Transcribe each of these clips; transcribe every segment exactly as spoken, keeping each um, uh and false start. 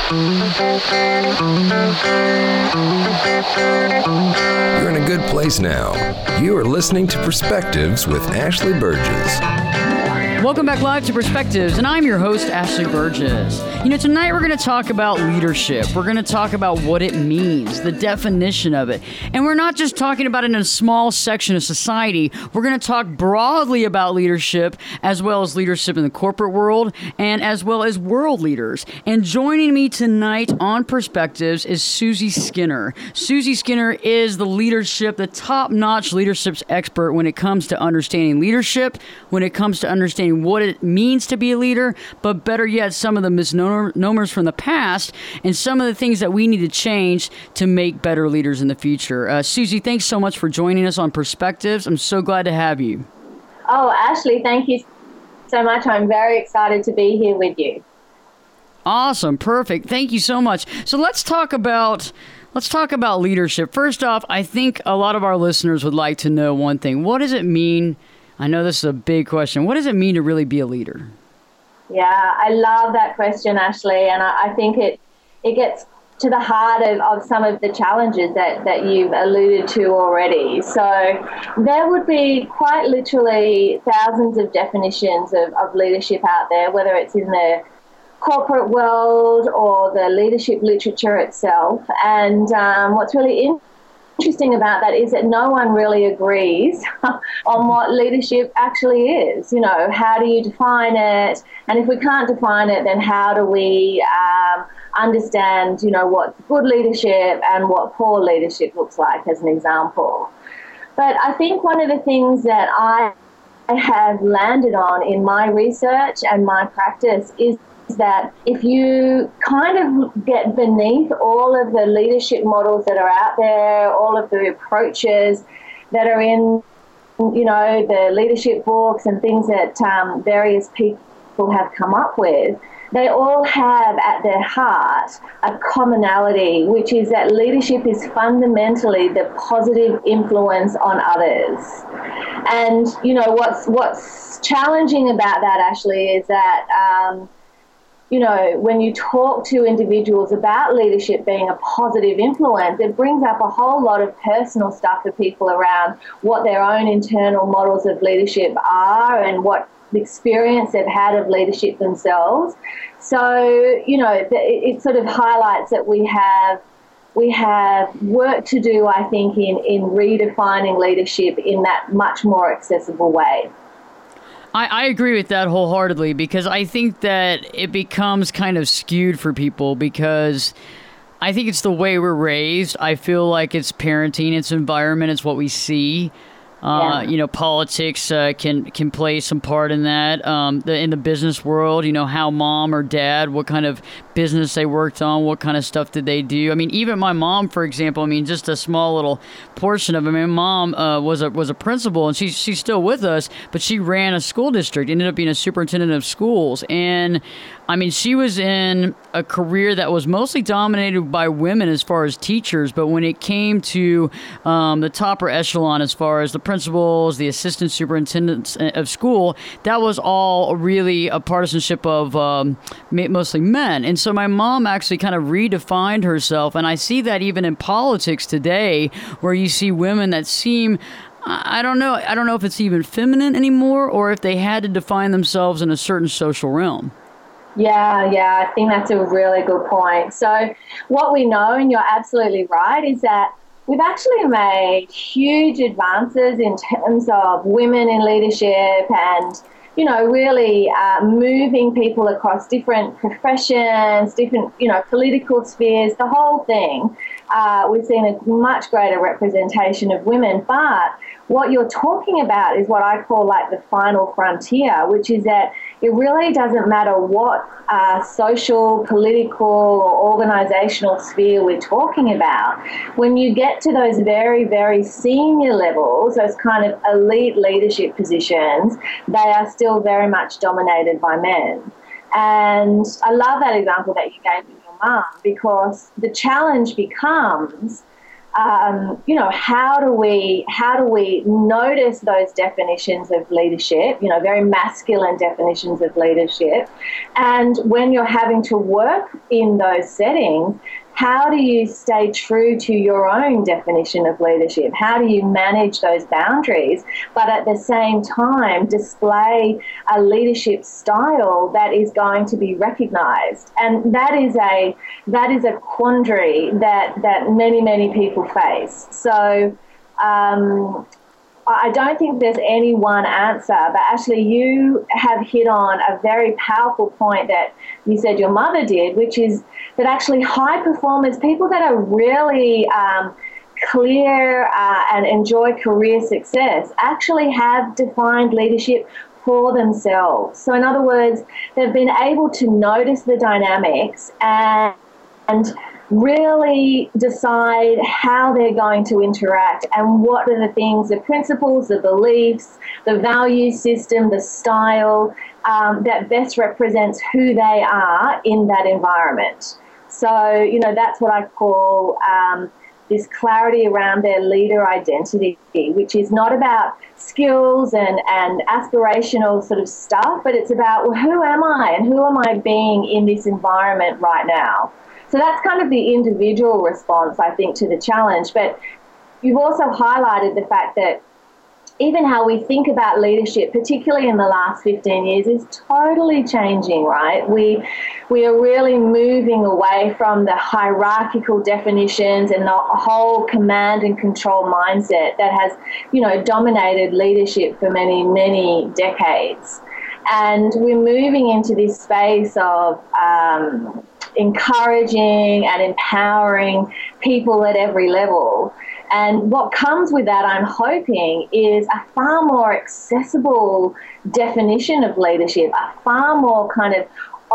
You're in a good place now. You are listening to Perspectives with Ashley Burgess. Welcome back live to Perspectives, and I'm your host, Ashley Burgess. You know, tonight we're going to talk about leadership. We're going to talk about what it means, the definition of it. And we're not just talking about it in a small section of society. We're going to talk broadly about leadership, as well as leadership in the corporate world, and as well as world leaders. And joining me tonight on Perspectives is Susie Skinner. Susie Skinner is the leadership, the top-notch leadership expert when it comes to understanding leadership, when it comes to understanding what it means to be a leader, but better yet, some of the misnomers from the past and some of the things that we need to change to make better leaders in the future. Uh, Susie, thanks so much for joining us on Perspectives. I'm so glad to have you. Oh, Ashley, thank you so much. I'm very excited to be here with you. Awesome. Perfect. Thank you so much. So let's talk about let's talk about leadership. First off, I think a lot of our listeners would like to know one thing. What does it mean? I know this is a big question. What does it mean to really be a leader? Yeah, I love that question, Ashley, and I, I think it it gets to the heart of, of some of the challenges that, that you've alluded to already. So there would be quite literally thousands of definitions of, of leadership out there, whether it's in the corporate world or the leadership literature itself. And um, what's really interesting interesting about that is that no one really agrees on what leadership actually is. You know, how do you define it? And if we can't define it, then how do we um, understand, you know, what good leadership and what poor leadership looks like, as an example. But I think one of the things that I have landed on in my research and my practice is that if you kind of get beneath all of the leadership models that are out there, all of the approaches that are in, you know, the leadership books and things that um, various people have come up with, they all have at their heart a commonality, which is that leadership is fundamentally the positive influence on others. And, you know, what's, what's challenging about that, Ashley, is that um, you know, when you talk to individuals about leadership being a positive influence, it brings up a whole lot of personal stuff for people around what their own internal models of leadership are and what experience they've had of leadership themselves. So, you know, it, it sort of highlights that we have we have work to do, I think, in, in redefining leadership in that much more accessible way. I, I agree with that wholeheartedly, because I think that it becomes kind of skewed for people because I think it's the way we're raised. I feel like it's parenting, it's environment, it's what we see. Uh, yeah. You know, politics uh, can can play some part in that. Um, the, in the business world, you know, how mom or dad, what kind of business they worked on, what kind of stuff did they do? I mean, even my mom, for example, I mean, just a small little portion of it. I mean, mom uh, was a was a principal, and she's she's still with us, but she ran a school district, ended up being a superintendent of schools, and I mean, she was in a career that was mostly dominated by women as far as teachers, but when it came to um, the topper echelon as far as the principals, the assistant superintendents of school, that was all really a partisanship of um, mostly men. And so my mom actually kind of redefined herself, and I see that even in politics today, where you see women that seem, I don't know, I don't know if it's even feminine anymore, or if they had to define themselves in a certain social realm. Yeah, yeah, I think that's a really good point. So what we know, and you're absolutely right, is that we've actually made huge advances in terms of women in leadership and, you know, really uh, moving people across different professions, different, you know, political spheres, the whole thing. Uh, we've seen a much greater representation of women, but what you're talking about is what I call like the final frontier, which is that it really doesn't matter what uh, social, political, or organisational sphere we're talking about. When you get to those very, very senior levels, those kind of elite leadership positions, they are still very much dominated by men. And I love that example that you gave with your mum, because the challenge becomes um, you know, how do we how do we notice those definitions of leadership, you know, very masculine definitions of leadership, and when you're having to work in those settings, how do you stay true to your own definition of leadership? How do you manage those boundaries, but at the same time display a leadership style that is going to be recognized? And that is a that is a quandary that that many many people face. So um, I don't think there's any one answer, but actually you have hit on a very powerful point that you said your mother did, which is that actually high performers, people that are really um, clear uh, and enjoy career success, actually have defined leadership for themselves. So in other words, they've been able to notice the dynamics and, and really decide how they're going to interact and what are the things, the principles, the beliefs, the value system, the style um, that best represents who they are in that environment. So, you know, that's what I call um, this clarity around their leader identity, which is not about skills and, and aspirational sort of stuff, but it's about, well, who am I and who am I being in this environment right now? So that's kind of the individual response, I think, to the challenge. But you've also highlighted the fact that even how we think about leadership, particularly in the last fifteen years, is totally changing, right? We we are really moving away from the hierarchical definitions and the whole command and control mindset that has, you know, dominated leadership for many, many decades. And we're moving into this space of um, encouraging and empowering people at every level. And what comes with that, I'm hoping, is a far more accessible definition of leadership, a far more kind of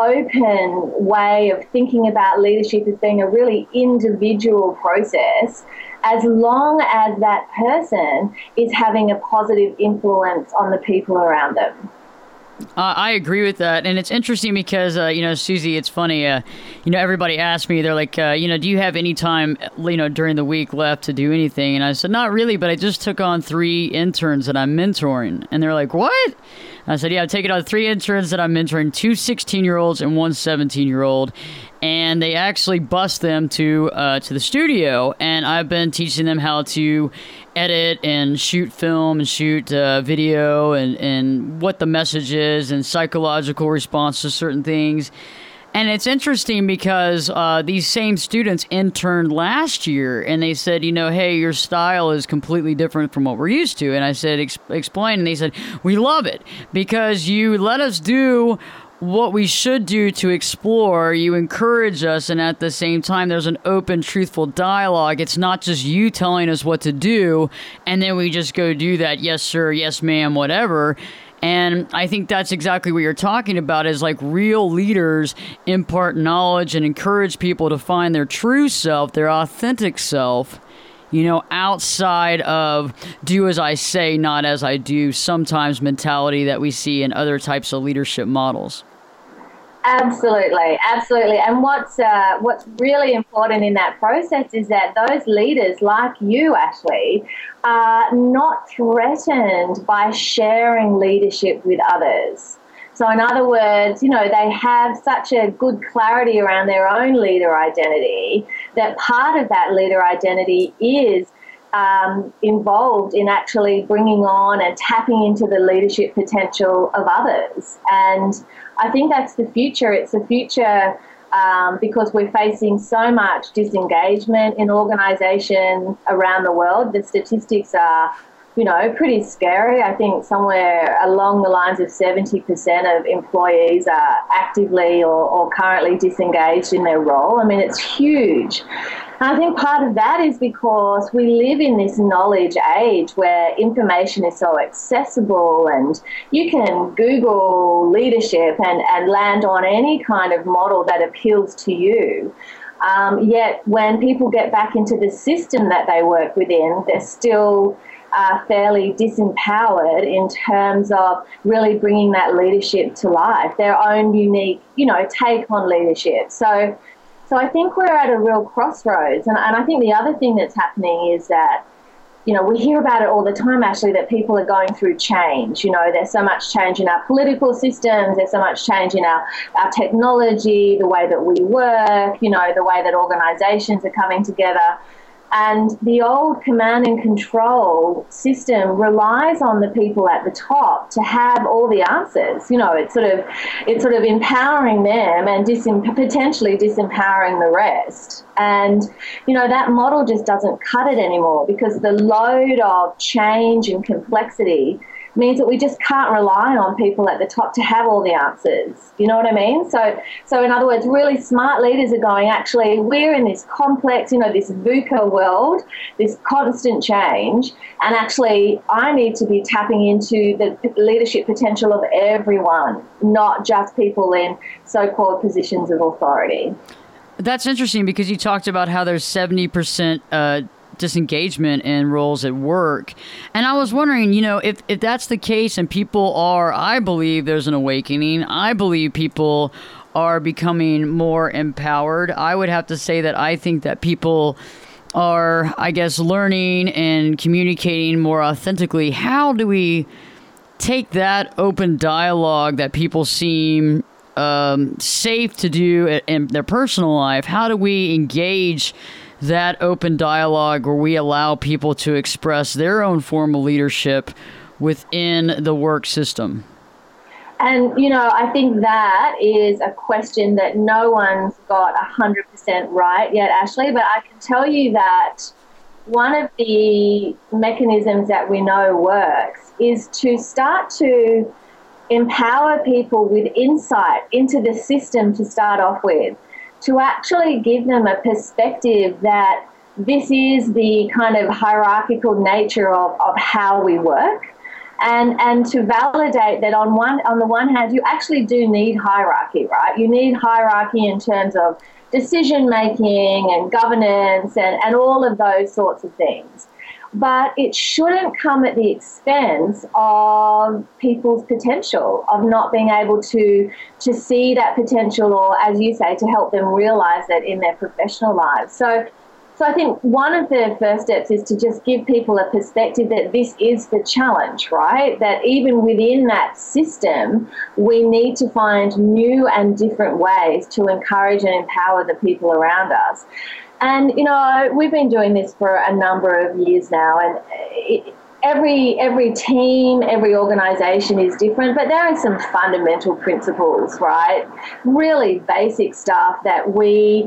open way of thinking about leadership as being a really individual process, as long as that person is having a positive influence on the people around them. Uh, I agree with that, and it's interesting because, uh, you know, Susie, it's funny, uh, you know, everybody asks me, they're like, uh, you know, do you have any time, you know, during the week left to do anything? And I said, not really, but I just took on three interns that I'm mentoring. And they're like, what? I said, yeah, I've taken on three interns that I'm mentoring, two sixteen-year-olds and one seventeen-year-old. And they actually bust them to uh, to the studio, and I've been teaching them how to edit and shoot film and shoot uh, video and, and what the message is and psychological response to certain things. And it's interesting because uh, these same students interned last year, and they said, you know, hey, your style is completely different from what we're used to. And I said, Ex- explain. And they said, we love it because you let us do what we should do to explore. You encourage us, and at the same time, there's an open, truthful dialogue. It's not just you telling us what to do, and then we just go do that. Yes, sir. Yes, ma'am. Whatever. And I think that's exactly what you're talking about, is like real leaders impart knowledge and encourage people to find their true self, their authentic self, you know, outside of do as I say, not as I do, sometimes mentality that we see in other types of leadership models. Absolutely, absolutely. And what's uh, what's really important in that process is that those leaders, like you, Ashley, are not threatened by sharing leadership with others. So in other words, you know, they have such a good clarity around their own leader identity that part of that leader identity is Um, involved in actually bringing on and tapping into the leadership potential of others. And I think that's the future. It's the future um, because we're facing so much disengagement in organizations around the world. The statistics are, you know, pretty scary. I think somewhere along the lines of seventy percent of employees are actively or, or currently disengaged in their role. I mean, it's huge. I think part of that is because we live in this knowledge age where information is so accessible, and you can Google leadership and, and land on any kind of model that appeals to you. Um, yet when people get back into the system that they work within, they're still uh, fairly disempowered in terms of really bringing that leadership to life, their own unique, you know, take on leadership. So So I think we're at a real crossroads. And, and I think the other thing that's happening is that, you know, we hear about it all the time, Ashley, that people are going through change. You know, there's so much change in our political systems, there's so much change in our, our technology, the way that we work, you know, the way that organisations are coming together. And the old command and control system relies on the people at the top to have all the answers. You know, it's sort of it's sort of empowering them and disem- potentially disempowering the rest. And, you know, that model just doesn't cut it anymore, because the load of change and complexity means that we just can't rely on people at the top to have all the answers. You know what I mean? So, so in other words, really smart leaders are going, actually, we're in this complex, you know, this VUCA world, this constant change, and actually I need to be tapping into the leadership potential of everyone, not just people in so-called positions of authority. That's interesting, because you talked about how there's seventy percent uh, disengagement in roles at work. And I was wondering, you know, if, if that's the case and people are, I believe there's an awakening. I believe people are becoming more empowered. I would have to say that I think that people are, I guess, learning and communicating more authentically. How do we take that open dialogue that people seem um, safe to do in their personal life? How do we engage that open dialogue where we allow people to express their own form of leadership within the work system? And, you know, I think that is a question that no one's got one hundred percent right yet, Ashley, but I can tell you that one of the mechanisms that we know works is to start to empower people with insight into the system to start off with, to actually give them a perspective that this is the kind of hierarchical nature of, of how we work, and and to validate that on one on the one hand, you actually do need hierarchy, right? You need hierarchy in terms of decision making and governance and, and all of those sorts of things. But it shouldn't come at the expense of people's potential, of not being able to to see that potential, or, as you say, to help them realize it in their professional lives. So, so I think one of the first steps is to just give people a perspective that this is the challenge, right? That even within that system, we need to find new and different ways to encourage and empower the people around us. And, you know, we've been doing this for a number of years now, and it, every every team, every organisation is different, but there are some fundamental principles, right? Really basic stuff that we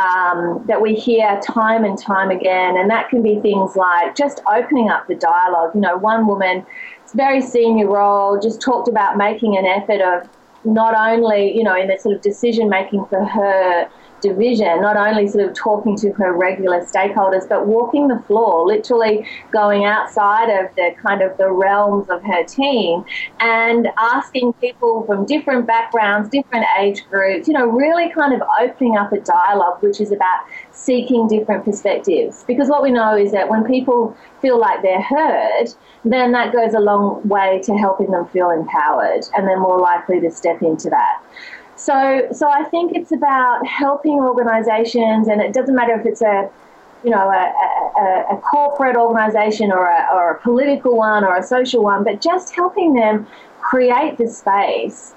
um, that we hear time and time again, and that can be things like just opening up the dialogue. You know, one woman, it's a very senior role, just talked about making an effort of not only, you know, in the sort of decision making for her division, not only sort of talking to her regular stakeholders, but walking the floor, literally going outside of the kind of the realms of her team and asking people from different backgrounds, different age groups, you know, really kind of opening up a dialogue which is about seeking different perspectives. Because what we know is that when people feel like they're heard, then that goes a long way to helping them feel empowered, and they're more likely to step into that. So, so I think it's about helping organisations, and it doesn't matter if it's a, you know, a, a, a corporate organisation or a, or a political one or a social one, but just helping them create the space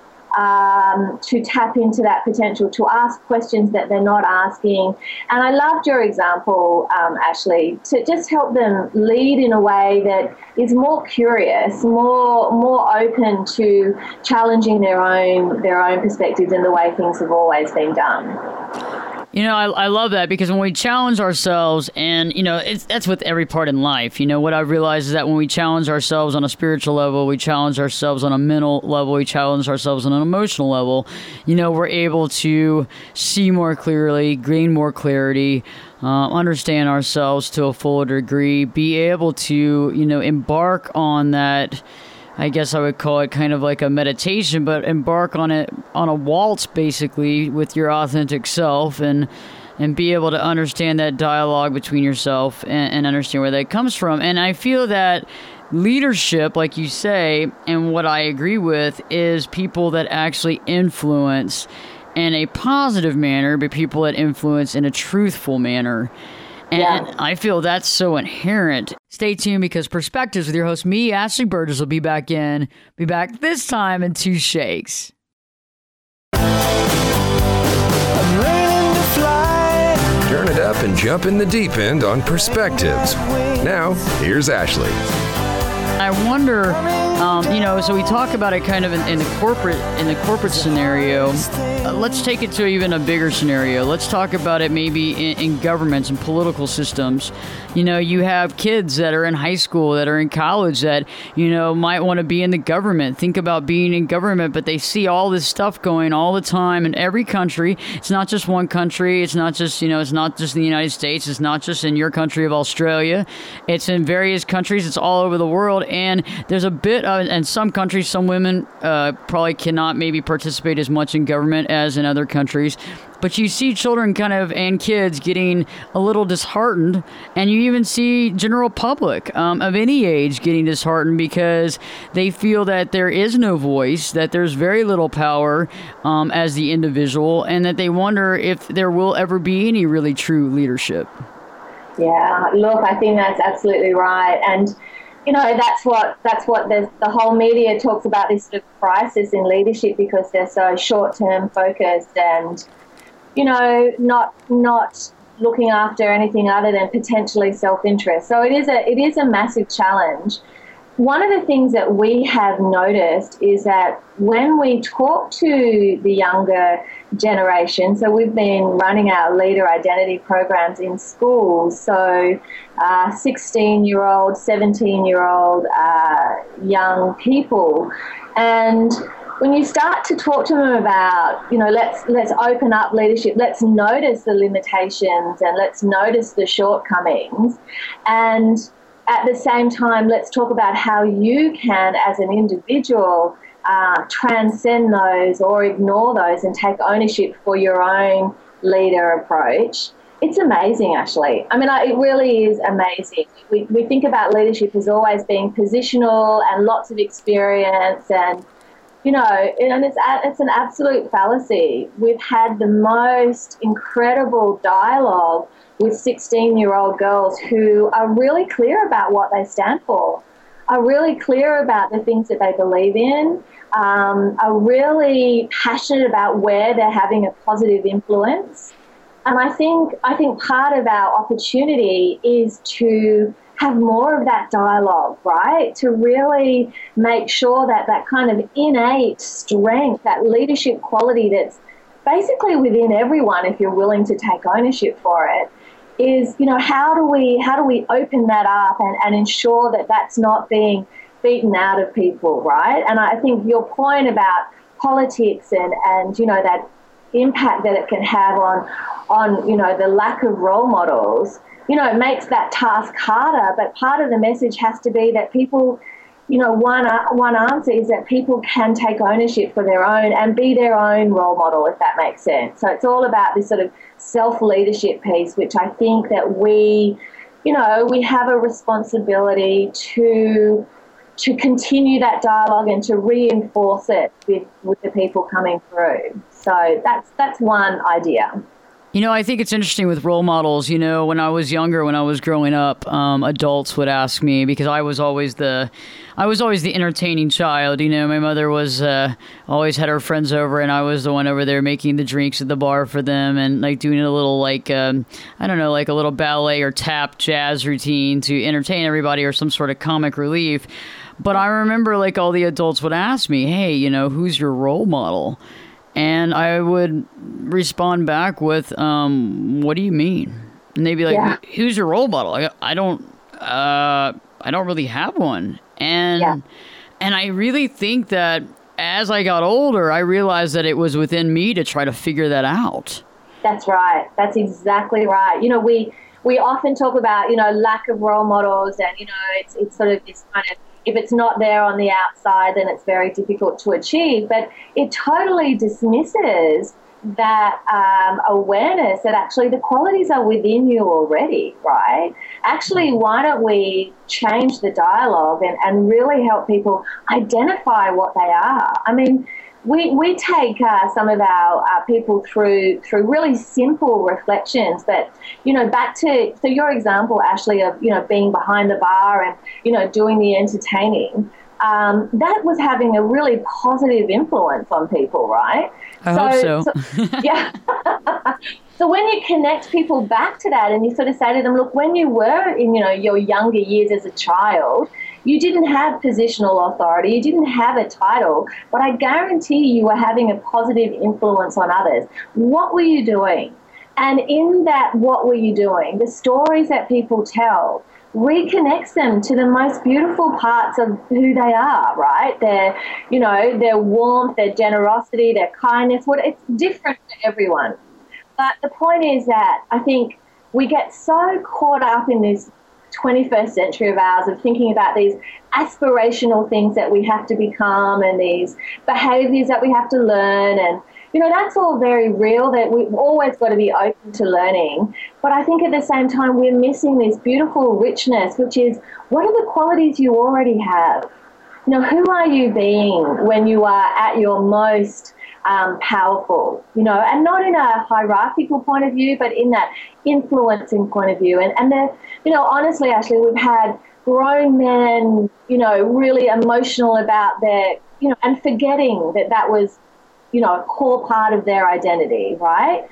um, to tap into that potential, to ask questions that they're not asking. And I loved your example, um, Ashley, to just help them lead in a way that is more curious, more more open to challenging their own their own perspectives and the way things have always been done. You know, I, I love that, because when we challenge ourselves, and, you know, it's, that's with every part in life. You know, what I realize is that when we challenge ourselves on a spiritual level, we challenge ourselves on a mental level, we challenge ourselves on an emotional level, you know, we're able to see more clearly, gain more clarity, uh, understand ourselves to a fuller degree, be able to, you know, embark on that, I guess I would call it kind of like a meditation, but embark on it on a waltz, basically, with your authentic self, and and be able to understand that dialogue between yourself and, and understand where that comes from. And I feel that leadership, like you say, and what I agree with, is people that actually influence in a positive manner, but people that influence in a truthful manner. And Yeah. I feel that's so inherent. Stay tuned, because Perspectives with your host, me, Ashley Burgess, will be back in. Be back this time in two shakes. Turn it up and jump in the deep end on Perspectives. Now, here's Ashley. I wonder, um, you know, so we talk about it kind of in, in the corporate in the corporate scenario. Uh, let's take it to even a bigger scenario. Let's talk about it maybe in, in governments and political systems. You know, you have kids that are in high school, that are in college, that, you know, might want to be in the government, think about being in government, but they see all this stuff going all the time in every country. It's not just one country. It's not just, you know, it's not just in the United States. It's not just in your country of Australia. It's in various countries. It's all over the world. And there's a bit of, in some countries, some women uh, probably cannot maybe participate as much in government as in other countries. But you see children kind of and kids getting a little disheartened, and you even see general public um, of any age getting disheartened because they feel that there is no voice, that there's very little power um, as the individual, and that they wonder if there will ever be any really true leadership. Yeah, look, I think that's absolutely right. And you know, that's what that's what the, the whole media talks about, this sort of crisis in leadership, because they're so short-term focused and, you know, not not looking after anything other than potentially self-interest. So it is a it is a massive challenge. One of the things that we have noticed is that when we talk to the younger generation, so we've been running our leader identity programs in schools, so uh, sixteen-year-old, seventeen-year-old uh, young people, and when you start to talk to them about, you know, let's let's open up leadership, let's notice the limitations and let's notice the shortcomings, and at the same time, let's talk about how you can, as an individual, uh, transcend those or ignore those and take ownership for your own leader approach. It's amazing, Ashley. I mean, it really is amazing. We, we think about leadership as always being positional and lots of experience and, you know, and it's it's an absolute fallacy. We've had the most incredible dialogue with sixteen-year-old girls who are really clear about what they stand for, are really clear about the things that they believe in, um, are really passionate about where they're having a positive influence. And I think I think part of our opportunity is to have more of that dialogue, right? To really make sure that that kind of innate strength, that leadership quality that's basically within everyone if you're willing to take ownership for it, is, you know, how do we how do we open that up and, and ensure that that's not being beaten out of people, right? And I think your point about politics and, and you know, that impact that it can have on, on, you know, the lack of role models, you know, it makes that task harder. But part of the message has to be that people, you know, one one answer is that people can take ownership for their own and be their own role model, if that makes sense. So it's all about this sort of self-leadership piece, which I think that we, you know, we have a responsibility to to continue that dialogue and to reinforce it with, with the people coming through. So that's that's one idea. You know, I think it's interesting with role models. You know, when I was younger, when I was growing up, um, adults would ask me, because I was always the, I was always the entertaining child. You know, my mother was uh, always had her friends over, and I was the one over there making the drinks at the bar for them, and like doing a little like um, I don't know, like a little ballet or tap jazz routine to entertain everybody, or some sort of comic relief. But I remember like all the adults would ask me, "Hey, you know, who's your role model?" And I would respond back with, um, "What do you mean?" And they'd be like, yeah. "Who's your role model?" I, I don't, uh, I don't really have one. And yeah. and I really think that as I got older, I realized that it was within me to try to figure that out. That's right. That's exactly right. You know, we we often talk about, you know, lack of role models, and you know, it's it's sort of this kind of, if it's not there on the outside, then it's very difficult to achieve. But it totally dismisses that um, awareness that actually the qualities are within you already, right? Actually, why don't we change the dialogue and, and really help people identify what they are? I mean, we we take uh, some of our, our people through through really simple reflections that, you know, back to, so your example, Ashley, of, you know, being behind the bar and, you know, doing the entertaining, um, that was having a really positive influence on people, right? I so, hope so. so yeah. So when you connect people back to that and you sort of say to them, look, when you were in, you know, your younger years as a child, you didn't have positional authority, you didn't have a title, but I guarantee you were having a positive influence on others. What were you doing? And in that, what were you doing? The stories that people tell reconnects them to the most beautiful parts of who they are, right? Their, you know, their warmth, their generosity, their kindness. What it's different for everyone. But the point is that I think we get so caught up in this twenty-first century of ours of thinking about these aspirational things that we have to become and these behaviours that we have to learn, and you know, that's all very real, that we've always got to be open to learning. But I think at the same time we're missing this beautiful richness, which is, what are the qualities you already have? You know, who are you being when you are at your most um, powerful, you know, and not in a hierarchical point of view, but in that influencing point of view. And, and the, you know, honestly, Ashley, we've had grown men, you know, really emotional about their, you know, and forgetting that that was, you know, a core part of their identity, right?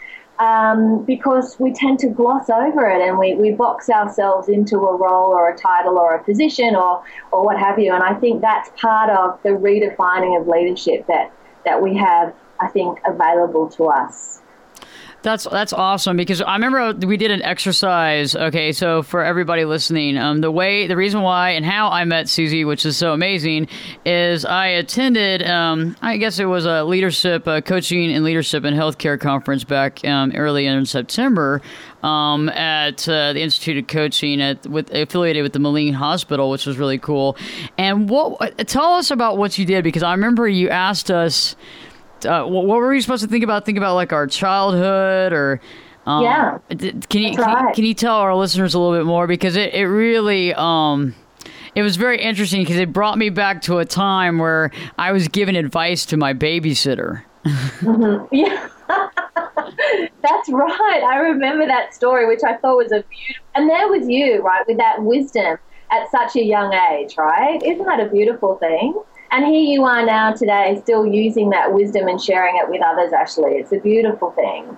Um, because we tend to gloss over it and we, we box ourselves into a role or a title or a position or, or what have you. And I think that's part of the redefining of leadership that, that we have, I think, available to us. That's that's awesome, because I remember we did an exercise. Okay, so for everybody listening, um, the way, the reason why and how I met Susie, which is so amazing, is I attended, um, I guess it was a leadership, uh, coaching and leadership and healthcare conference back um, early in September um, at uh, the Institute of Coaching at with affiliated with the Moline Hospital, which was really cool. And what tell us about what you did, because I remember you asked us. Uh, what were we supposed to think about? Think about like our childhood, or um, yeah. Can you can, right. can you tell our listeners a little bit more, because it it really um, it was very interesting, because it brought me back to a time where I was giving advice to my babysitter. Mm-hmm. Yeah, that's right. I remember that story, which I thought was a beautiful. And there was you, right, with that wisdom at such a young age, right? Isn't that a beautiful thing? And here you are now today, still using that wisdom and sharing it with others, Ashley. It's a beautiful thing.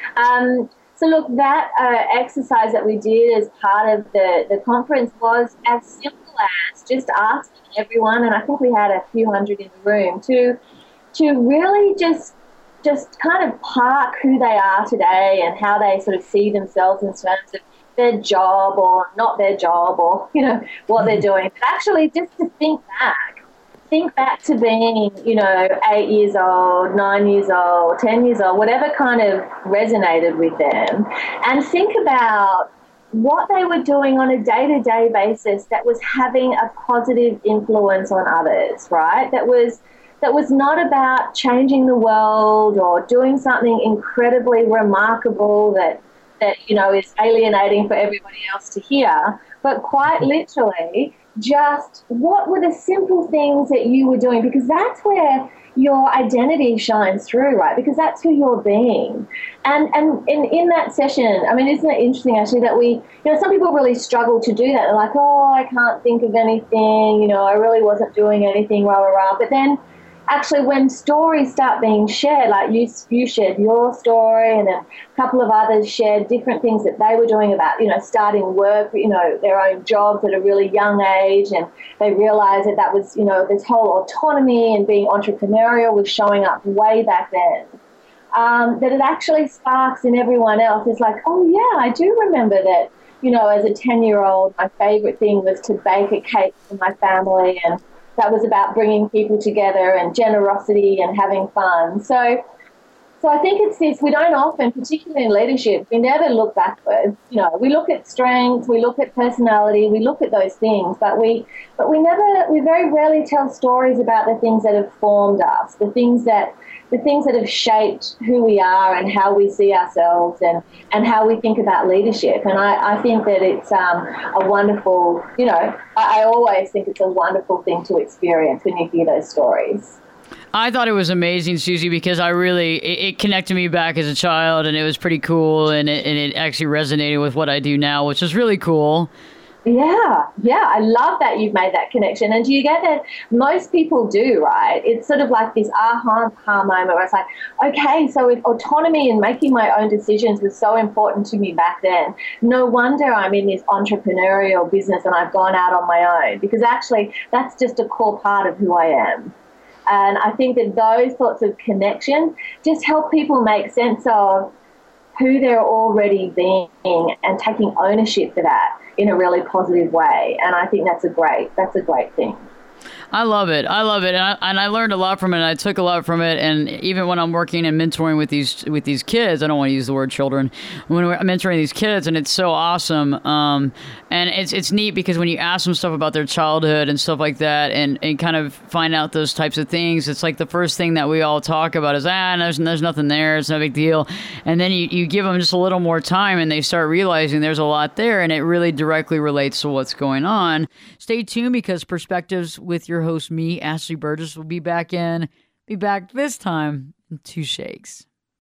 Um, so look, that uh, exercise that we did as part of the, the conference was as simple as just asking everyone, and I think we had a few hundred in the room, to to really just just kind of park who they are today and how they sort of see themselves in terms of their job or not their job, or, you know, what they're doing. But actually just to think back. Think back to being, you know, eight years old, nine years old, ten years old, whatever kind of resonated with them, and think about what they were doing on a day-to-day basis that was having a positive influence on others, right? That was that was not about changing the world or doing something incredibly remarkable that that, you know, is alienating for everybody else to hear, but quite literally, just what were the simple things that you were doing, because that's where your identity shines through, right? Because that's who you're being. And and in, in that session, I mean, isn't it interesting actually that we, you know, some people really struggle to do that. They're like, oh, I can't think of anything, you know, I really wasn't doing anything, rah, rah, rah. But then actually when stories start being shared, like you you shared your story, and then a couple of others shared different things that they were doing about, you know, starting work, you know, their own jobs at a really young age, and they realized that that was, you know, this whole autonomy and being entrepreneurial was showing up way back then. Um, that it actually sparks in everyone else. It's like, oh yeah, I do remember that, you know, as a ten-year-old, my favorite thing was to bake a cake for my family, and that was about bringing people together and generosity and having fun. So so I think it's this, we don't often, particularly in leadership, we never look backwards. You know, we look at strengths, we look at personality, we look at those things, but we but we never, we very rarely tell stories about the things that have formed us, the things that the things that have shaped who we are and how we see ourselves and, and how we think about leadership. And I, I think that it's um, a wonderful, you know, I, I always think it's a wonderful thing to experience when you hear those stories. I thought it was amazing, Susie, because I really, it, it connected me back as a child, and it was pretty cool, and it, and it actually resonated with what I do now, which is really cool. Yeah, yeah, I love that you've made that connection. And do you get that? Most people do, right? It's sort of like this aha moment where it's like, okay, so if autonomy and making my own decisions was so important to me back then, no wonder I'm in this entrepreneurial business and I've gone out on my own, because actually that's just a core part of who I am. And I think that those sorts of connections just help people make sense of who they're already being and taking ownership for that in a really positive way. And I think that's a great, that's a great thing. I love it. I love it. And I, and I learned a lot from it. And I took a lot from it. And even when I'm working and mentoring with these with these kids, I don't want to use the word children, when we're mentoring these kids, and it's so awesome. Um, and it's it's neat because when you ask them stuff about their childhood and stuff like that, and, and kind of find out those types of things, it's like the first thing that we all talk about is, ah, there's, there's nothing there. It's no big deal. And then you, you give them just a little more time and they start realizing there's a lot there, and it really directly relates to what's going on. Stay tuned, because Perspectives with your host, me, Ashley Burgess, will be back in, be back this time in two shakes.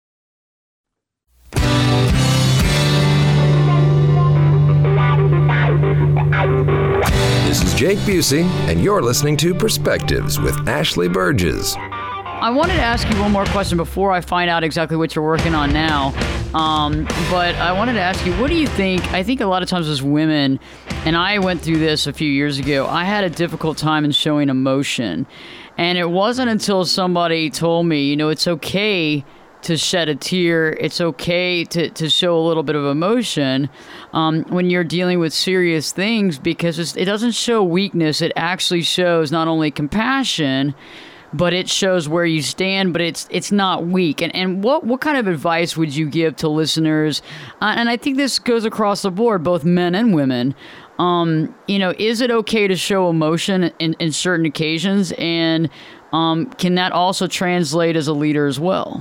This is Jake Busey, and you're listening to Perspectives with Ashley Burgess. I wanted to ask you one more question before I find out exactly what you're working on now. Um, but I wanted to ask you, what do you think? I think a lot of times as women, and I went through this a few years ago, I had a difficult time in showing emotion. And it wasn't until somebody told me, you know, it's okay to shed a tear. It's okay to, to show a little bit of emotion um, when you're dealing with serious things, because it's, it doesn't show weakness. It actually shows not only compassion, but it shows where you stand, but it's it's not weak. And and what, what kind of advice would you give to listeners? Uh, and I think this goes across the board, both men and women. Um, you know, is it okay to show emotion in, in certain occasions? And um, can that also translate as a leader as well?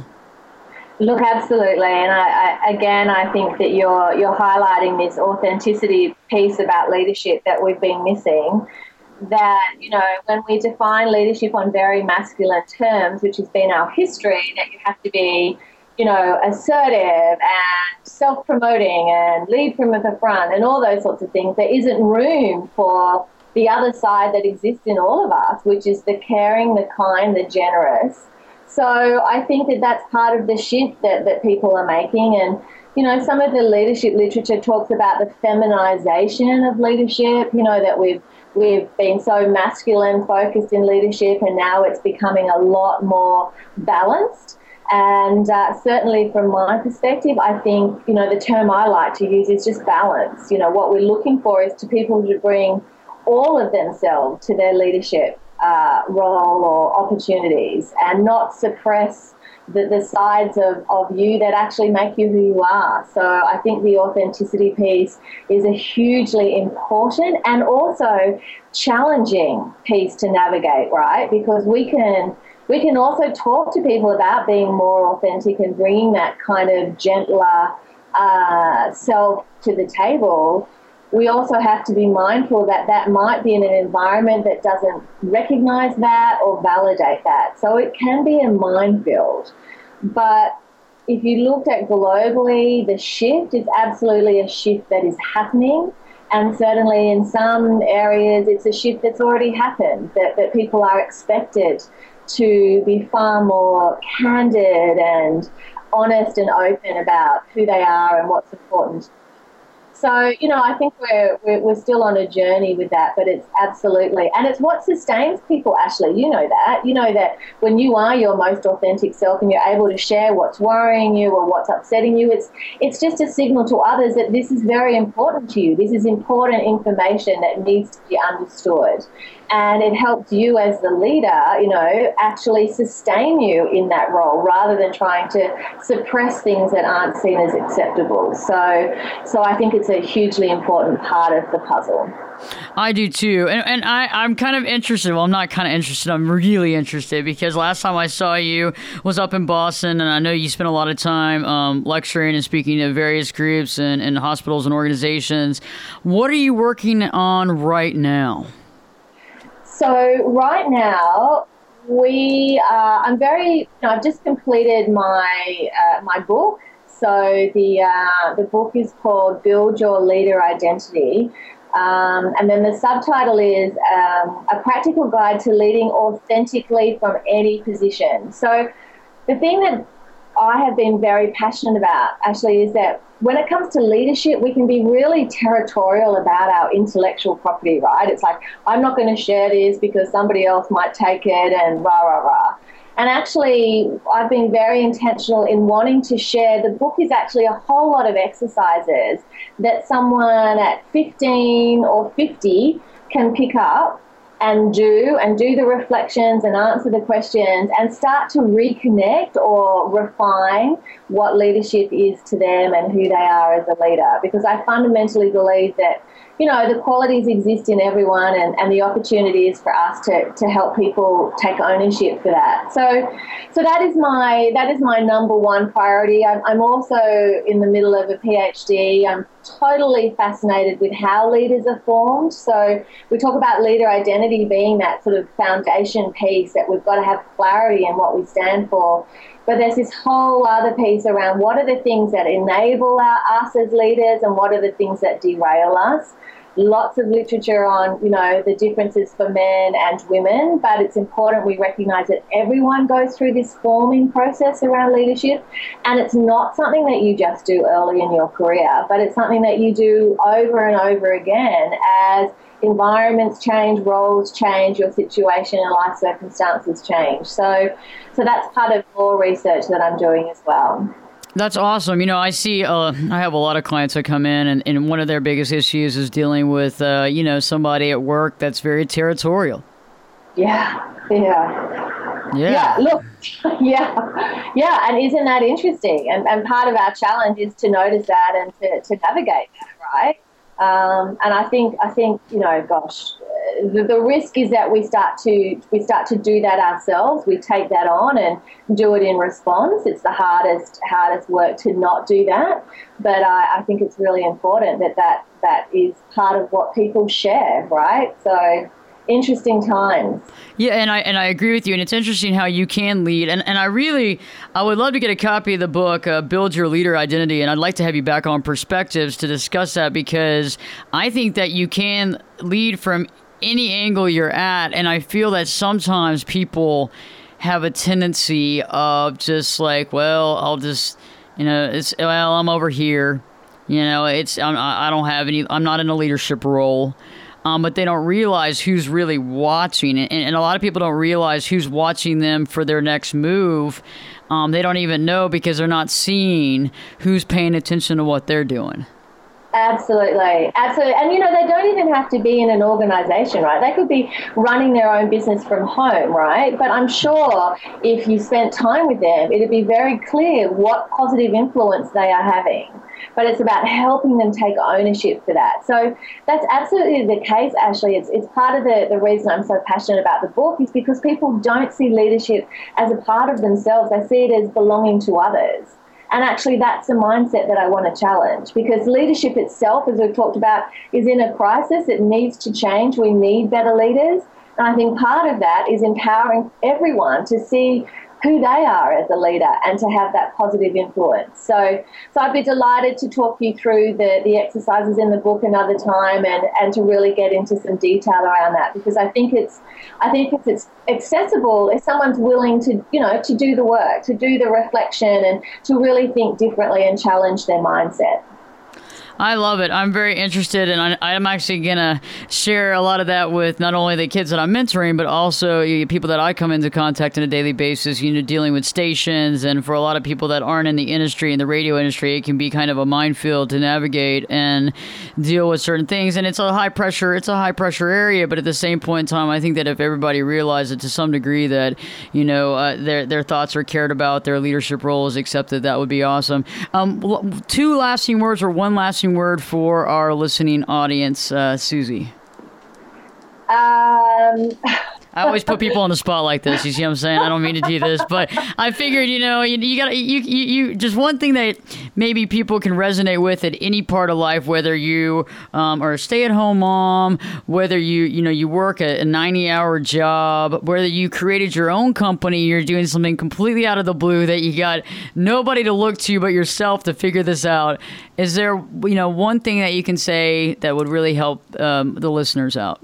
Look, absolutely. And I, I, again, I think that you're you're highlighting this authenticity piece about leadership that we've been missing. That, you know, when we define leadership on very masculine terms, which has been our history, that you have to be, you know, assertive and self-promoting and lead from the front and all those sorts of things, there isn't room for the other side that exists in all of us, which is the caring, the kind, the generous. So I think that that's part of the shift that, that people are making. And, you know, some of the leadership literature talks about the feminization of leadership, you know, that we've We've been so masculine focused in leadership, and now it's becoming a lot more balanced. And uh, certainly from my perspective, I think, you know, the term I like to use is just balance. You know, what we're looking for is to people to bring all of themselves to their leadership uh, role or opportunities, and not suppress the, the sides of, of you that actually make you who you are. So I think the authenticity piece is a hugely important and also challenging piece to navigate, right? Because we can we can also talk to people about being more authentic and bringing that kind of gentler uh, self to the table. We also have to be mindful that that might be in an environment that doesn't recognize that or validate that. So it can be a minefield. But if you looked at globally, the shift is absolutely a shift that is happening. And certainly in some areas, it's a shift that's already happened, that, that people are expected to be far more candid and honest and open about who they are and what's important. So, you know, I think we're, we're we're still on a journey with that, but it's absolutely, and it's what sustains people, Ashley. You know that. You know that when you are your most authentic self and you're able to share what's worrying you or what's upsetting you, it's it's just a signal to others that this is very important to you. This is important information that needs to be understood. And it helps you as the leader, you know, actually sustain you in that role rather than trying to suppress things that aren't seen as acceptable. So, so I think it's a hugely important part of the puzzle. I do too. And, and I, I'm kind of interested. Well, I'm not kind of interested. I'm really interested because last time I saw you was up in Boston, and I know you spent a lot of time um, lecturing and speaking to various groups and, and hospitals and organizations. What are you working on right now? So right now, we uh, I'm very, you know, I've just completed my uh, my book. So the uh, the book is called Build Your Leader Identity. Um, and then the subtitle is um, A Practical Guide to Leading Authentically from Any Position. So the thing that I have been very passionate about, actually, is that when it comes to leadership, we can be really territorial about our intellectual property, right? It's like, I'm not going to share this because somebody else might take it and rah, rah, rah. And actually, I've been very intentional in wanting to share. The book is actually a whole lot of exercises that someone at fifteen or fifty can pick up and do, and do the reflections and answer the questions and start to reconnect or refine what leadership is to them and who they are as a leader. Because I fundamentally believe that, you know, the qualities exist in everyone, and, and the opportunity is for us to, to help people take ownership for that. So so that is my that is my number one priority. I'm, I'm also in the middle of a PhD. I'm totally fascinated with how leaders are formed. So we talk about leader identity being that sort of foundation piece, that we've got to have clarity in what we stand for. But there's this whole other piece around what are the things that enable our, us as leaders and what are the things that derail us. Lots of literature on, you know, the differences for men and women, but it's important we recognise that everyone goes through this forming process around leadership, and it's not something that you just do early in your career, but it's something that you do over and over again as environments change, roles change, your situation and life circumstances change. So, so that's part of more research that I'm doing as well. That's awesome. You know, I see, uh, I have a lot of clients that come in, and, and one of their biggest issues is dealing with, uh, you know, somebody at work that's very territorial. Yeah, yeah. Yeah. Yeah, look, yeah, yeah. And isn't that interesting? And, and part of our challenge is to notice that and to, to navigate that, right? Um, and I think, I think, you know, gosh, the, the risk is that we start to we start to do that ourselves. We take that on and do it in response. It's the hardest hardest work to not do that. But I, I think it's really important that, that that is part of what people share, right? So interesting times. Yeah, and I and I agree with you. And it's interesting how you can lead. And and I really, I would love to get a copy of the book, uh, Build Your Leader Identity. And I'd like to have you back on Perspectives to discuss that, because I think that you can lead from any angle you're at. And I feel that sometimes people have a tendency of just like, well, I'll just, you know, it's, well, I'm over here. You know, it's, I'm, I don't have any, I'm not in a leadership role. Um, but they don't realize who's really watching. And, and a lot of people don't realize who's watching them for their next move. Um, they don't even know because they're not seeing who's paying attention to what they're doing. Absolutely. Absolutely. And, you know, they don't even have to be in an organization, right? They could be running their own business from home, right? But I'm sure if you spent time with them, it'd be very clear what positive influence they are having. But it's about helping them take ownership for that. So that's absolutely the case, Ashley. It's it's part of the, the reason I'm so passionate about the book, is because people don't see leadership as a part of themselves. They see it as belonging to others. And actually, that's the mindset that I want to challenge, because leadership itself, as we've talked about, is in a crisis. It needs to change. We need better leaders. And I think part of that is empowering everyone to see who they are as a leader and to have that positive influence. So so I'd be delighted to talk you through the, the exercises in the book another time, and, and to really get into some detail around that, because I think it's I think if it's accessible, if someone's willing to, you know, to do the work, to do the reflection, and to really think differently and challenge their mindset. I love it. I'm very interested, and I, I'm actually going to share a lot of that with not only the kids that I'm mentoring, but also people that I come into contact on a daily basis, you know, dealing with stations. And for a lot of people that aren't in the industry, in the radio industry, it can be kind of a minefield to navigate and deal with certain things. And it's a high pressure, it's a high pressure area. But at the same point in time, I think that if everybody realized it to some degree that, you know, uh, their their thoughts are cared about, their leadership role is accepted, that would be awesome. Um, two lasting words or one lasting word for our listening audience, uh, Susie? Um, I always put people on the spot like this. You see what I'm saying? I don't mean to do this, but I figured, you know, you, you got you, you you just one thing that maybe people can resonate with at any part of life, whether you um, are a stay-at-home mom, whether you you know you work a ninety-hour job, whether you created your own company, you're doing something completely out of the blue that you got nobody to look to but yourself to figure this out. Is there, you know, one thing that you can say that would really help um, the listeners out?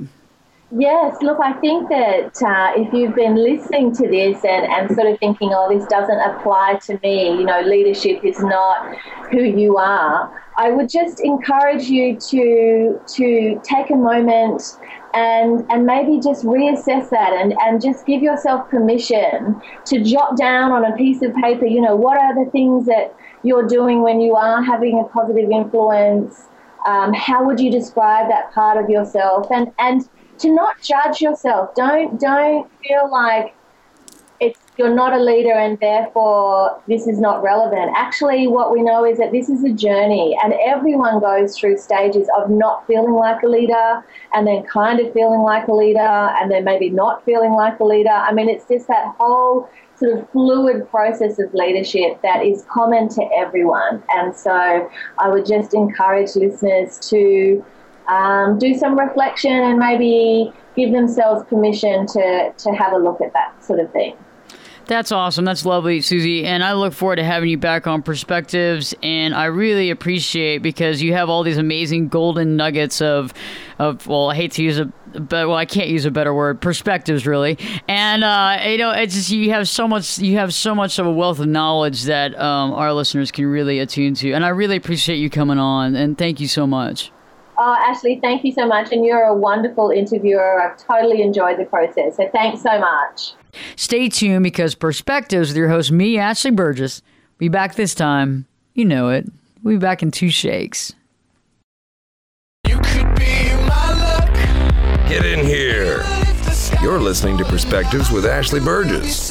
Yes, look, I think that uh, if you've been listening to this and, and sort of thinking, oh, this doesn't apply to me, you know, leadership is not who you are, I would just encourage you to to take a moment and and maybe just reassess that and, and just give yourself permission to jot down on a piece of paper, you know, what are the things that you're doing when you are having a positive influence? Um, how would you describe that part of yourself? And and to not judge yourself. Don't don't feel like it's you're not a leader and therefore this is not relevant. Actually, what we know is that this is a journey, and everyone goes through stages of not feeling like a leader and then kind of feeling like a leader and then maybe not feeling like a leader. I mean, it's just that whole sort of fluid process of leadership that is common to everyone. And so I would just encourage listeners to Um, do some reflection and maybe give themselves permission to, to have a look at that sort of thing. That's awesome. That's lovely, Susie. And I look forward to having you back on Perspectives. And I really appreciate, because you have all these amazing golden nuggets of, of well, I hate to use a, but well, I can't use a better word, perspectives, really. And uh, you know, it's just you have so much, you have so much of a wealth of knowledge that um, our listeners can really attune to. And I really appreciate you coming on. And thank you so much. Oh, Ashley, thank you so much. And you're a wonderful interviewer. I've totally enjoyed the process. So thanks so much. Stay tuned, because Perspectives with your host, me, Ashley Burgess. Be back this time. You know it. We'll be back in two shakes. You could be my luck. Get in here. You're listening to Perspectives with Ashley Burgess.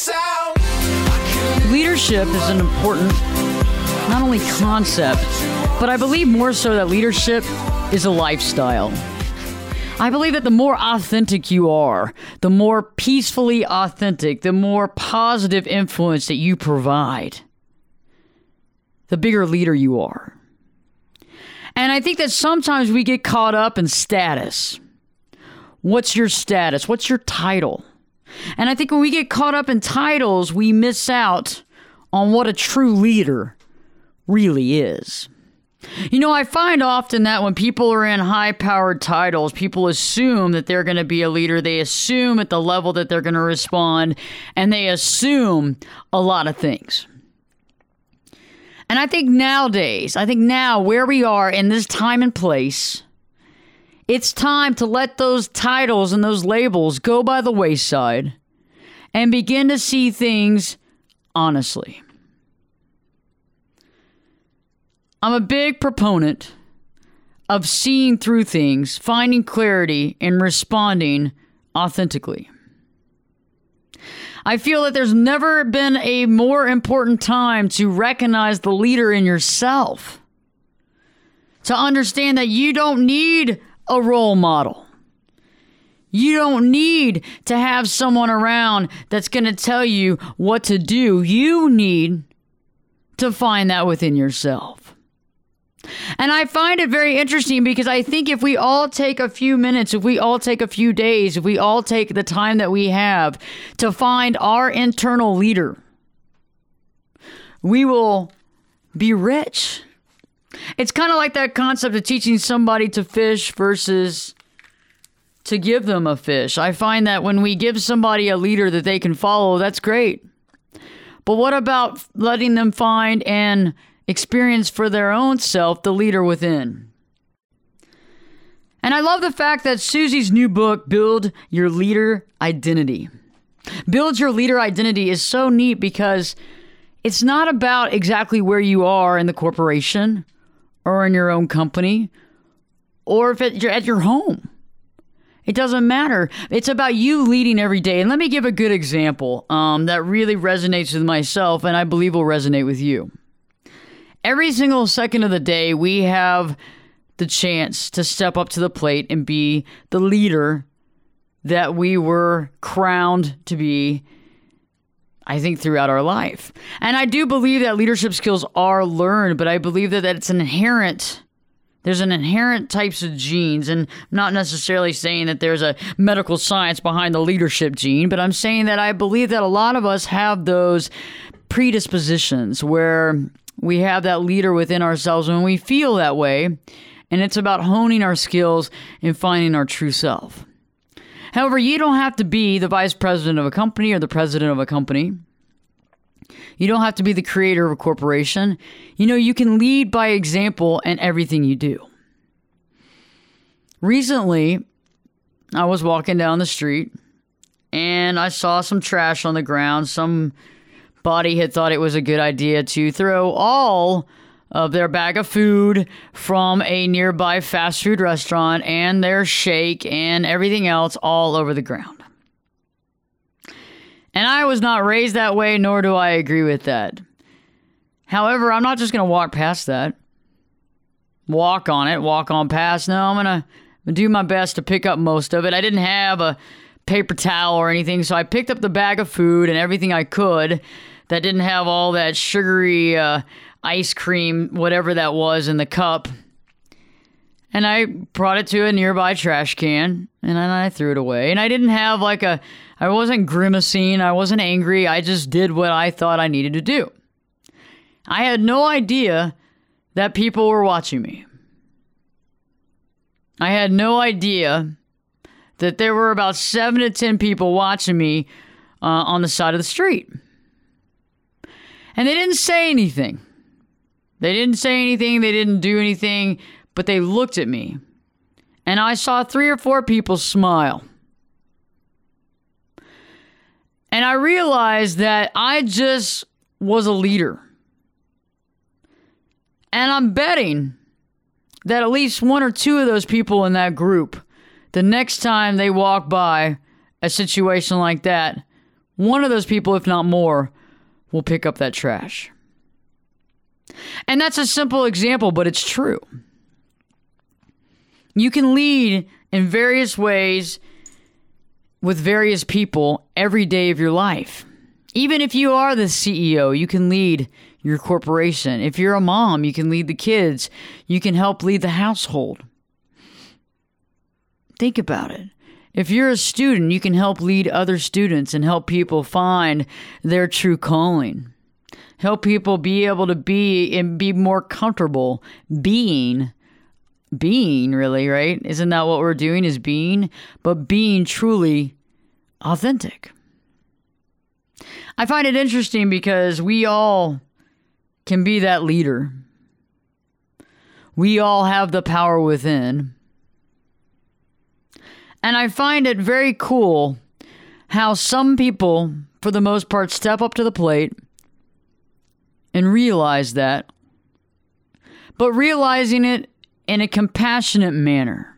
Leadership is an important, not only concept, but I believe more so that leadership is a lifestyle. I believe that the more authentic you are, the more peacefully authentic, the more positive influence that you provide, the bigger leader you are. And I think that sometimes we get caught up in status. What's your status? What's your title? And I think when we get caught up in titles, we miss out on what a true leader really is. You know, I find often that when people are in high-powered titles, people assume that they're going to be a leader. They assume at the level that they're going to respond, and they assume a lot of things. And I think nowadays, I think now where we are in this time and place, it's time to let those titles and those labels go by the wayside and begin to see things honestly. I'm a big proponent of seeing through things, finding clarity, and responding authentically. I feel that there's never been a more important time to recognize the leader in yourself, to understand that you don't need a role model. You don't need to have someone around that's going to tell you what to do. You need to find that within yourself. And I find it very interesting, because I think if we all take a few minutes, if we all take a few days, if we all take the time that we have to find our internal leader, we will be rich. It's kind of like that concept of teaching somebody to fish versus to give them a fish. I find that when we give somebody a leader that they can follow, that's great. But what about letting them find and experience for their own self the leader within? And I love the fact that Susie's new book, Build Your Leader Identity. Build Your Leader Identity is so neat, because it's not about exactly where you are in the corporation or in your own company, or if it, you're at your home. It doesn't matter. It's about you leading every day. And let me give a good example um, that really resonates with myself, and I believe will resonate with you. Every single second of the day, we have the chance to step up to the plate and be the leader that we were crowned to be, I think, throughout our life. And I do believe that leadership skills are learned, but I believe that, that it's an inherent, there's an inherent types of genes, and I'm not necessarily saying that there's a medical science behind the leadership gene, but I'm saying that I believe that a lot of us have those predispositions where we have that leader within ourselves when we feel that way, and it's about honing our skills and finding our true self. However, you don't have to be the vice president of a company or the president of a company. You don't have to be the creator of a corporation. You know, you can lead by example in everything you do. Recently, I was walking down the street and I saw some trash on the ground. Somebody had thought it was a good idea to throw all of their bag of food from a nearby fast food restaurant and their shake and everything else all over the ground. And I was not raised that way, nor do I agree with that. However, I'm not just going to walk past that. Walk on it, walk on past. No, I'm going to do my best to pick up most of it. I didn't have a paper towel or anything, so I picked up the bag of food and everything I could that didn't have all that sugary uh, ice cream, whatever that was, in the cup. And I brought it to a nearby trash can, and then I threw it away. And I didn't have like a, I wasn't grimacing, I wasn't angry, I just did what I thought I needed to do. I had no idea that people were watching me. I had no idea that there were about seven to ten people watching me uh, on the side of the street. And they didn't say anything. They didn't say anything, they didn't do anything, but they looked at me. And I saw three or four people smile. And I realized that I just was a leader. And I'm betting that at least one or two of those people in that group, the next time they walk by a situation like that, one of those people, if not more, will pick up that trash. And that's a simple example, but it's true. You can lead in various ways with various people every day of your life. Even if you are the C E O, you can lead your corporation. If you're a mom, you can lead the kids. You can help lead the household. Think about it. If you're a student, you can help lead other students and help people find their true calling. Help people be able to be and be more comfortable being, being really, right? Isn't that what we're doing, is being? But being truly authentic. I find it interesting because we all can be that leader. We all have the power within. And I find it very cool how some people, for the most part, step up to the plate and realize that, but realizing it in a compassionate manner.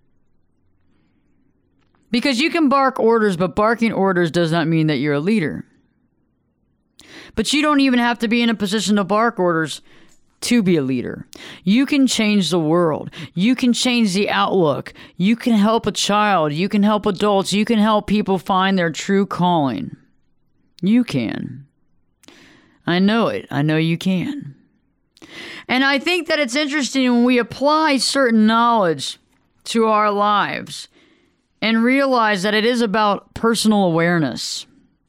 Because you can bark orders, but barking orders does not mean that you're a leader. But you don't even have to be in a position to bark orders to be a leader. You can change the world. You can change the outlook. You can help a child. You can help adults. You can help people find their true calling. You can. I know it. I know you can. And I think that it's interesting when we apply certain knowledge to our lives and realize that it is about personal awareness,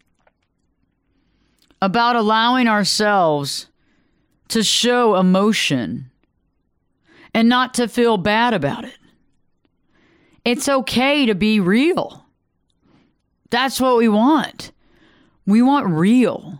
about allowing ourselves to show emotion and not to feel bad about it. It's okay to be real. That's what we want. We want real.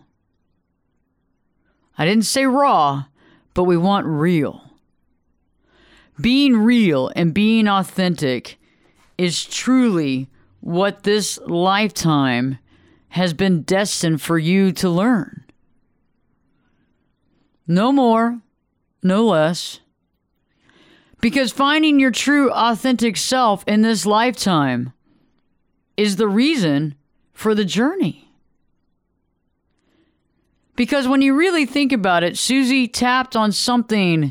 I didn't say raw, but we want real. Being real and being authentic is truly what this lifetime has been destined for you to learn. No more, no less. Because finding your true authentic self in this lifetime is the reason for the journey. Because when you really think about it, Susie tapped on something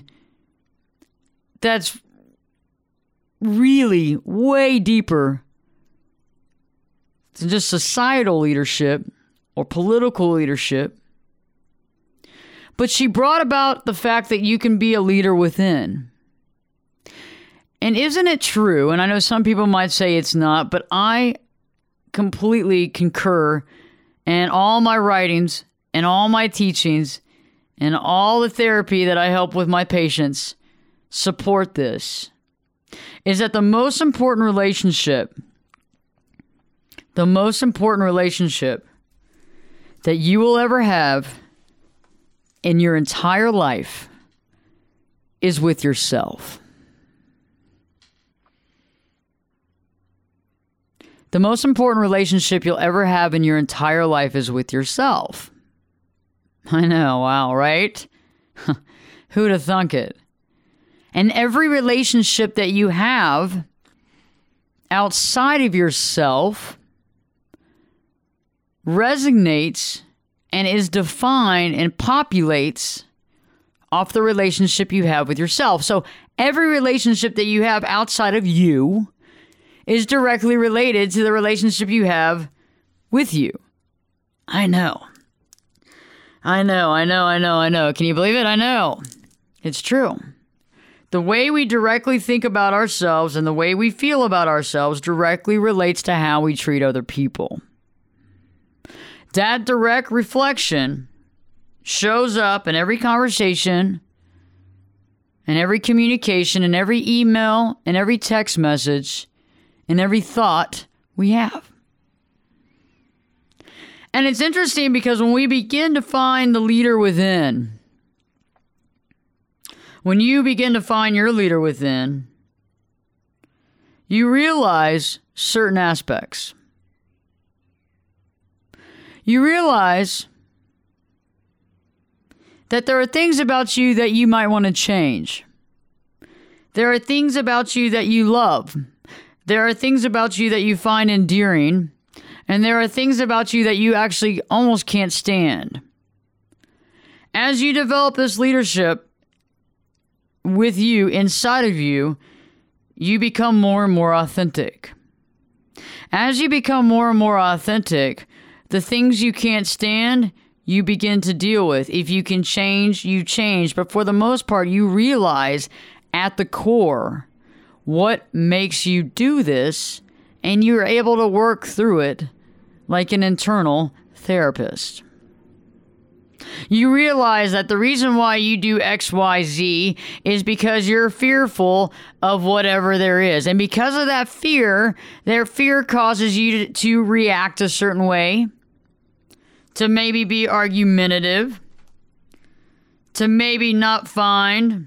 that's really way deeper to just societal leadership or political leadership. But she brought about the fact that you can be a leader within. And isn't it true, and I know some people might say it's not, but I completely concur, and all my writings and all my teachings and all the therapy that I help with my patients support this, is that the most important relationship, the most important relationship that you will ever have in your entire life is with yourself. The most important relationship you'll ever have in your entire life is with yourself. I know, wow, right? Who'd have thunk it? And every relationship that you have outside of yourself resonates and is defined and populates off the relationship you have with yourself. So every relationship that you have outside of you is directly related to the relationship you have with you. I know. I know, I know, I know, I know. Can you believe it? I know. It's true. The way we directly think about ourselves and the way we feel about ourselves directly relates to how we treat other people. That direct reflection shows up in every conversation, in every communication, in every email, in every text message, in every thought we have. And it's interesting because when we begin to find the leader within, when you begin to find your leader within, you realize certain aspects. You realize that there are things about you that you might want to change. There are things about you that you love. There are things about you that you find endearing. And there are things about you that you actually almost can't stand. As you develop this leadership with you, inside of you, you become more and more authentic. As you become more and more authentic, the things you can't stand, you begin to deal with. If you can change, you change. But for the most part, you realize at the core what makes you do this, and you're able to work through it like an internal therapist. You realize that the reason why you do X, Y, Z is because you're fearful of whatever there is. And because of that fear, their fear causes you to, to react a certain way, to maybe be argumentative, to maybe not find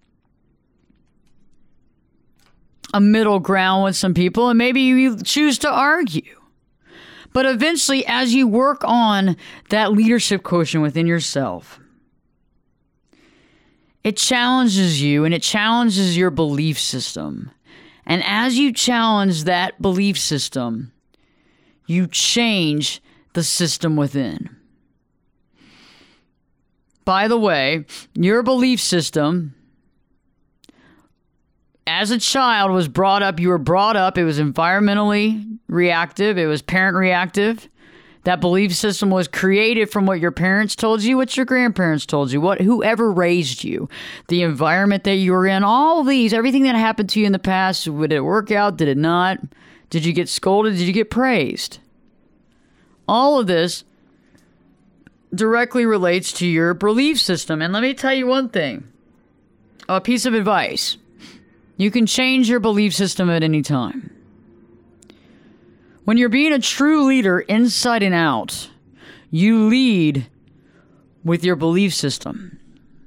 a middle ground with some people, and maybe you choose to argue. But eventually, as you work on that leadership quotient within yourself, it challenges you and it challenges your belief system. And as you challenge that belief system, you change the system within. By the way, your belief system, as a child, was brought up, you were brought up, it was environmentally reactive, it was parent reactive. That belief system was created from what your parents told you, what your grandparents told you, what whoever raised you, the environment that you were in, all these, everything that happened to you in the past. Did it work out? Did it not? Did you get scolded? Did you get praised? All of this directly relates to your belief system. And let me tell you one thing, a piece of advice. You can change your belief system at any time. When you're being a true leader inside and out, you lead with your belief system.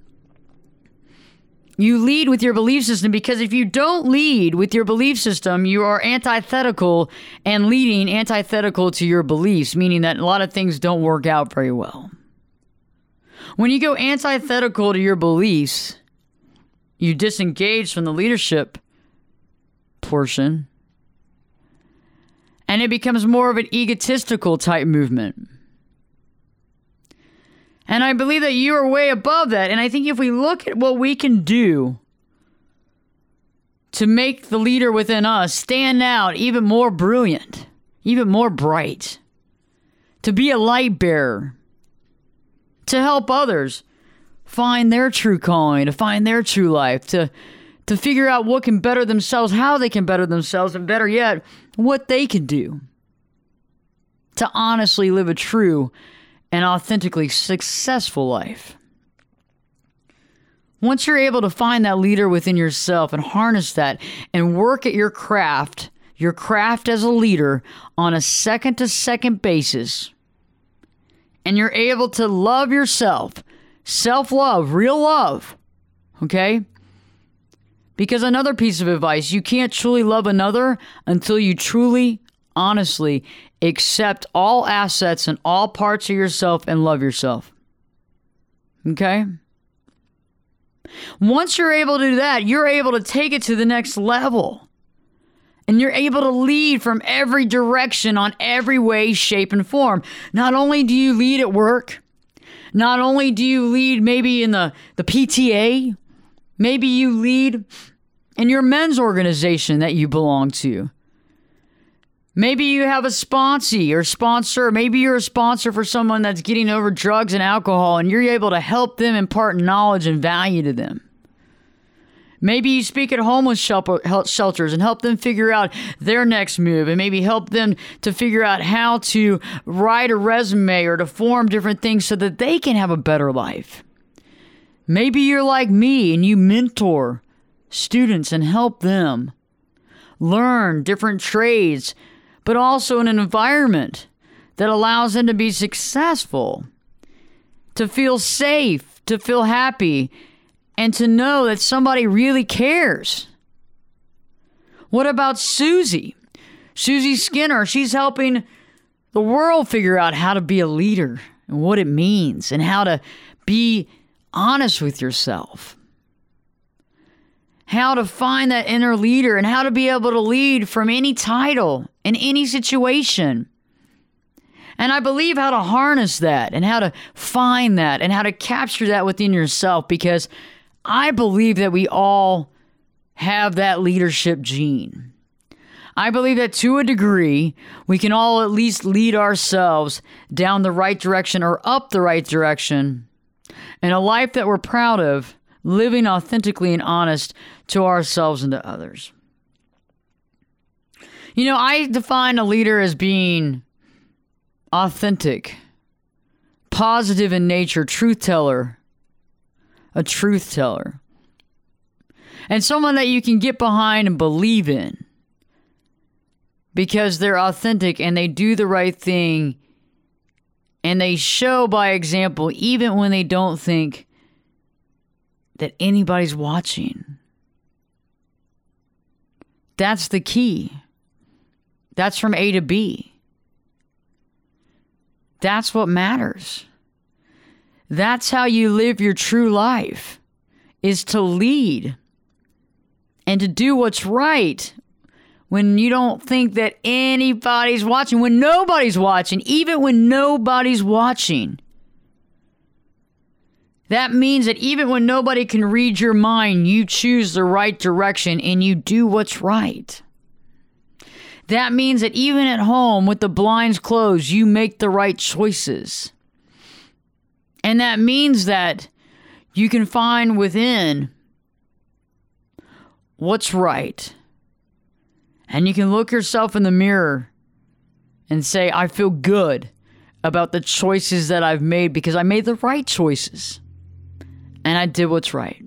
You lead with your belief system because if you don't lead with your belief system, you are antithetical and leading antithetical to your beliefs, meaning that a lot of things don't work out very well. When you go antithetical to your beliefs, you disengage from the leadership portion, and it becomes more of an egotistical type movement. And I believe that you are way above that. And I think if we look at what we can do to make the leader within us stand out even more brilliant, even more bright, to be a light bearer, to help others find their true calling, to find their true life, to, to figure out what can better themselves, how they can better themselves, and better yet, what they can do to honestly live a true and authentically successful life. Once you're able to find that leader within yourself and harness that and work at your craft, your craft as a leader on a second-to-second basis, and you're able to love yourself, self-love, real love, okay? Because another piece of advice, you can't truly love another until you truly, honestly accept all assets and all parts of yourself and love yourself. Okay? Once you're able to do that, you're able to take it to the next level. And you're able to lead from every direction on every way, shape, and form. Not only do you lead at work, not only do you lead maybe in the, the P T A, maybe you lead in your men's organization that you belong to. Maybe you have a sponsee or sponsor. Maybe you're a sponsor for someone that's getting over drugs and alcohol, and you're able to help them impart knowledge and value to them. Maybe you speak at homeless shelters and help them figure out their next move, and maybe help them to figure out how to write a resume or to form different things so that they can have a better life. Maybe you're like me and you mentor students and help them learn different trades, but also in an environment that allows them to be successful, to feel safe, to feel happy, and to know that somebody really cares. What about Susie? Susie Skinner, she's helping the world figure out how to be a leader and what it means and how to be honest with yourself. How to find that inner leader and how to be able to lead from any title in any situation. And I believe how to harness that and how to find that and how to capture that within yourself, because I believe that we all have that leadership gene. I believe that to a degree, we can all at least lead ourselves down the right direction or up the right direction in a life that we're proud of, living authentically and honest to ourselves and to others. You know, I define a leader as being authentic, positive in nature, truth teller, a truth teller, and someone that you can get behind and believe in because they're authentic and they do the right thing and they show by example even when they don't think that anybody's watching. That's the key. That's from A to B. That's what matters. That's how you live your true life, is to lead and to do what's right when you don't think that anybody's watching, when nobody's watching, even when nobody's watching. That means that even when nobody can read your mind, you choose the right direction and you do what's right. That means that even at home with the blinds closed, you make the right choices. And that means that you can find within what's right. And you can look yourself in the mirror and say, I feel good about the choices that I've made because I made the right choices. And I did what's right.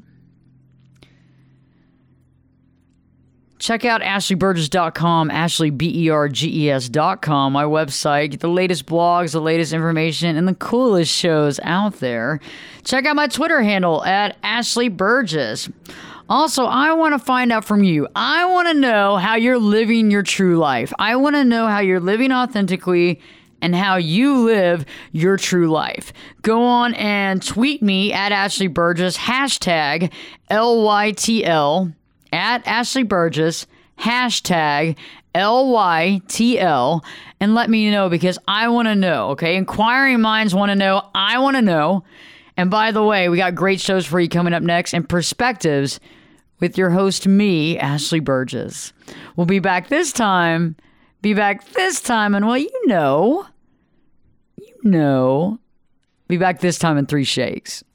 Check out ashley burgess dot com, Ashley, B E R G E S dot com, my website. Get the latest blogs, the latest information, and the coolest shows out there. Check out my Twitter handle at Ashley Burgess. Also, I want to find out from you. I want to know how you're living your true life. I want to know how you're living authentically and how you live your true life. Go on and tweet me at Ashley Burgess, hashtag L Y T L, at Ashley Burgess, hashtag L Y T L, and let me know because I want to know, okay? Inquiring minds want to know. I want to know. And by the way, we got great shows for you coming up next and Perspectives with your host, me, Ashley Burgess. We'll be back this time Be back this time and, well, you know, you know, be back this time in three shakes.